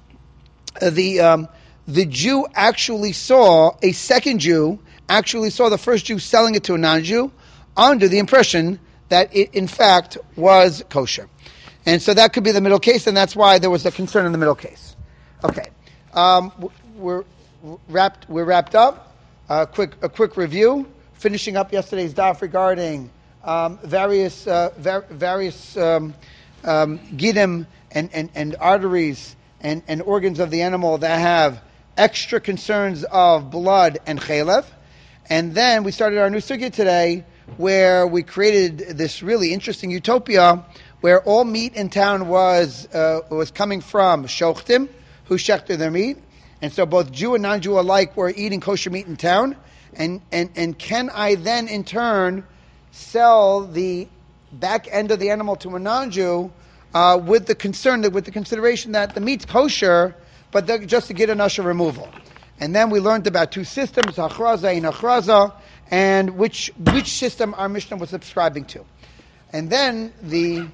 the um, the Jew actually saw a second Jew actually saw the first Jew selling it to a non-Jew under the impression that it in fact was kosher. And so that could be the middle case, and that's why there was a concern in the middle case. Okay, um, we're wrapped. We're wrapped up. Uh, quick, a quick review. Finishing up yesterday's daf regarding um, various uh, var- various um, um, gidim and, and, and arteries and, and organs of the animal that have extra concerns of blood and chalev. And then we started our new sugya today, where we created this really interesting utopia, where all meat in town was uh, was coming from shochtim, who shechted their meat, and so both Jew and non-Jew alike were eating kosher meat in town. And and and can I then in turn sell the back end of the animal to a non-Jew uh, with the concern that with the consideration that the meat's kosher, but the, just to get an usher removal? And then we learned about two systems, hachraza and achraza, and which which system our Mishnah was subscribing to. And then the,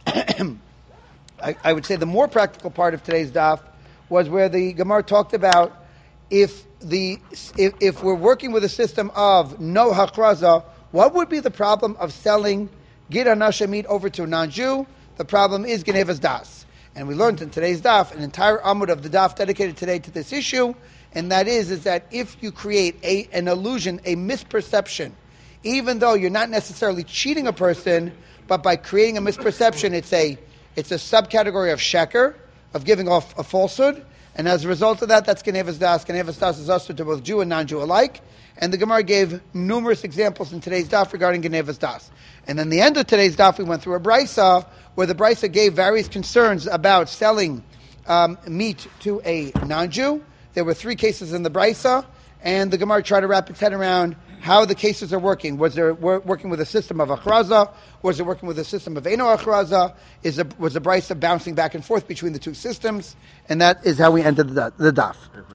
I, I would say the more practical part of today's daf was where the Gemara talked about if the if, if we're working with a system of no hachraza, what would be the problem of selling gid anasha meat over to a non-Jew? The problem is genevas das. And we learned in today's daf, an entire amud of the daf dedicated today to this issue, and that is, is that if you create a, an illusion, a misperception, even though you're not necessarily cheating a person, but by creating a misperception, it's a it's a subcategory of sheker, of giving off a falsehood, and as a result of that, that's genevas das. Genevas das is usher to both Jew and non-Jew alike, and the Gemara gave numerous examples in today's daf regarding genevas das. And then the end of today's daf, we went through a brisa, where the brisa gave various concerns about selling um, meat to a non-Jew. There were three cases in the brisa, and the Gemara tried to wrap its head around how the cases are working. Was there wor- working with a system of achraza? Was it working with a system of eno achraza? Is a, was the brisa bouncing back and forth between the two systems? And that is how we ended the, the daf.